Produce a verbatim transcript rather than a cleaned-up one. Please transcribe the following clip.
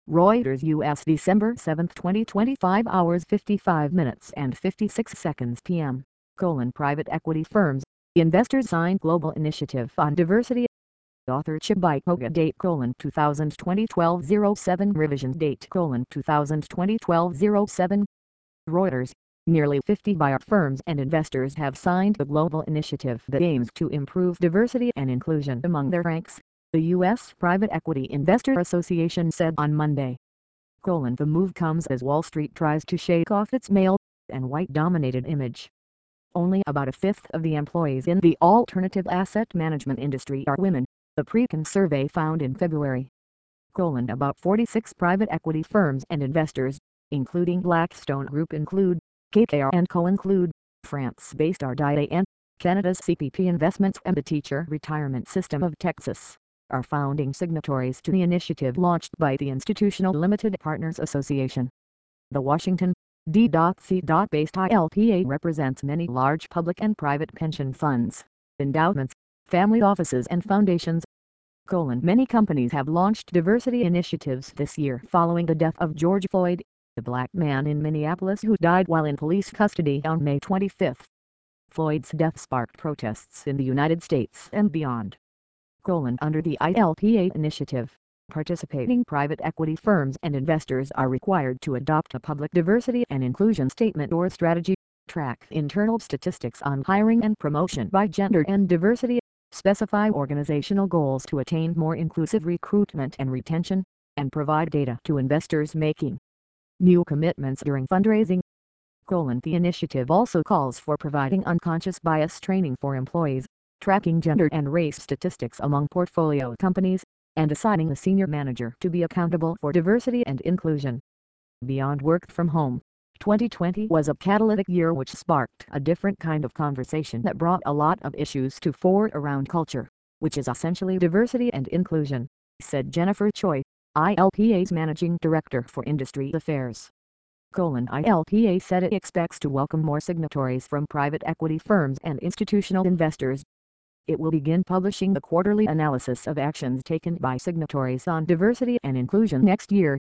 Reuters U S December seventh twenty twenty-five hours fifty-five minutes and fifty-six seconds p m. Colon private equity firms, investors sign global initiative on diversity. Author Chibike date colon twenty twenty twelve oh seven revision date colon twenty twenty twelve oh seven. Reuters. Nearly fifty buyout firms and investors have signed a global initiative that aims to improve diversity and inclusion among their ranks, the U S Private Equity Investor Association said on Monday. Colon, the move comes as Wall Street tries to shake off its male and white-dominated image. Only about a fifth of the employees in the alternative asset management industry are women, the Preqin survey found in February. Colon, about forty-six private equity firms and investors, including Blackstone Group include, K K R and Co include, France-based Ardite and Canada's C P P Investments and the Teacher Retirement System of Texas, are founding signatories to the initiative launched by the Institutional Limited Partners Association. The Washington, D C based I L P A represents many large public and private pension funds, endowments, family offices and foundations. Colon, many companies have launched diversity initiatives this year following the death of George Floyd, the black man in Minneapolis who died while in police custody on May twenty-fifth. Floyd's death sparked protests in the United States and beyond. Colon, under the I L P A initiative, participating private equity firms and investors are required to adopt a public diversity and inclusion statement or strategy, track internal statistics on hiring and promotion by gender and diversity, specify organizational goals to attain more inclusive recruitment and retention, and provide data to investors making new commitments during fundraising. Colon, the initiative also calls for providing unconscious bias training for employees, tracking gender and race statistics among portfolio companies, and assigning a senior manager to be accountable for diversity and inclusion. Beyond work from home, twenty twenty was a catalytic year which sparked a different kind of conversation that brought a lot of issues to fore around culture, which is essentially diversity and inclusion, said Jennifer Choi, I L P A's Managing Director for Industry Affairs. Colon, I L P A said it expects to welcome more signatories from private equity firms and institutional investors. It will begin publishing the quarterly analysis of actions taken by signatories on diversity and inclusion next year,